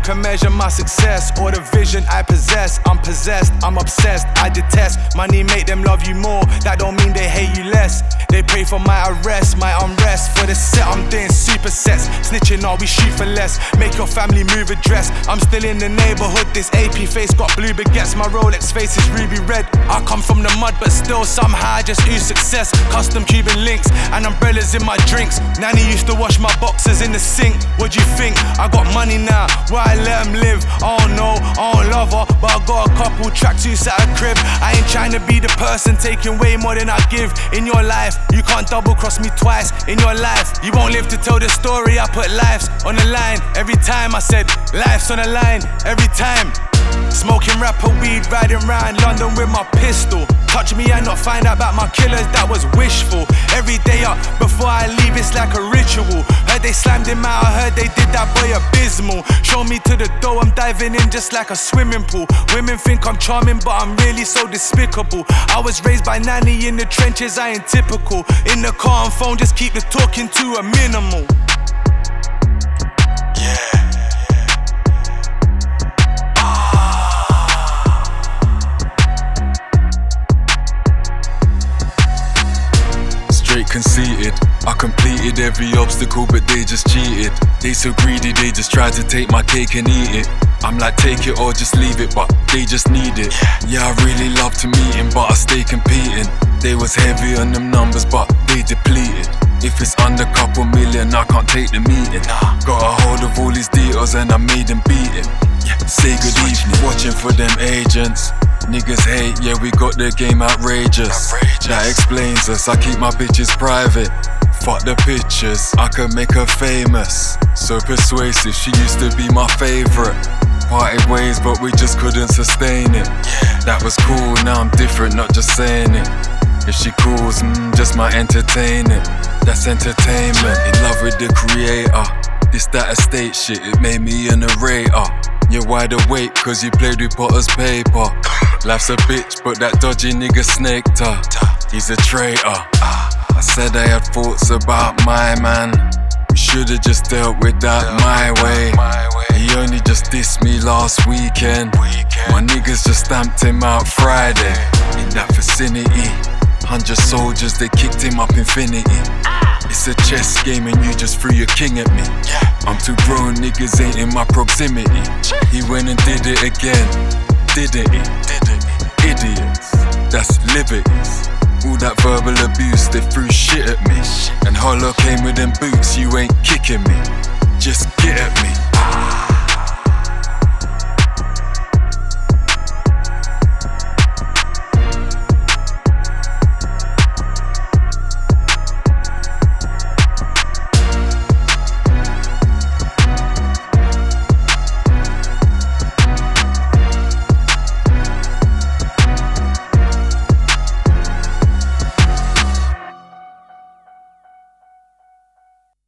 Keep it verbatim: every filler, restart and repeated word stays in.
can measure my success or the vision I possess. I'm possessed, I'm obsessed, I detest. Money make them love you more, that don't mean they hate you less. They pray for my arrest, my unrest. For the set I'm doing supersets. Snitching all we shoot for less. Make your family move address. I'm still in the neighborhood, this A P face got blue baguettes. My Rolex face is ruby red. I come from the mud but still somehow I just ooze success. Custom Cuban links and umbrellas in my drinks. Nanny used to wash my boxes in the sink. What do you think? I got money now, why I let them live? I don't know, I don't love her, but I got a couple tracksuits at a crib. I ain't trying to be the person taking way more than I give. In your life, you can't double cross me twice. In your life, you won't live to tell the story. I put lives on the line every time. I said life's on the line every time. Smoking rapper weed, riding round London with my pistol. Touch me and not find out about my killers, that was wishful. Every day up, before I leave it's like a ritual. Heard they slammed him out, I heard they did that boy abysmal. Show me to the door, I'm diving in just like a swimming pool. Women think I'm charming but I'm really so despicable. I was raised by nanny in the trenches, I ain't typical. In the car and phone, just keep the talking to a minimal. Conceited, I completed every obstacle but they just cheated. They so greedy, they just tried to take my cake and eat it. I'm like take it or just leave it, but they just need it. Yeah, I really love to meet him, but I stay competing. They was heavy on them numbers but they depleted. If it's under couple million, I can't take the meeting. Got a hold of all his details and I made them beat him. Yeah, say good evening, watching for them agents. Niggas hate, yeah, we got the game outrageous. outrageous. That explains us, I keep my bitches private. Fuck the pictures, I could make her famous. So persuasive, she used to be my favorite. Parted ways, but we just couldn't sustain it. That was cool, now I'm different, not just saying it. If she calls, mm, just might entertain it. That's entertainment, in love with the creator. This that estate shit, it made me a narrator. You're wide awake cause you played with Potter's paper. Life's a bitch but that dodgy nigga snaked her. He's a traitor. I said I had thoughts about my man. We should've just dealt with that my way. He only just dissed me last weekend. My niggas just stamped him out Friday. In that vicinity, hundred soldiers, they kicked him up infinity. It's a chess game and you just threw your king at me. I'm too grown, niggas ain't in my proximity. He went and did it again, didn't he? Idiots, that's liberties. All that verbal abuse, they threw shit at me. And Hollow came with them boots, you ain't kicking me. Just get at me.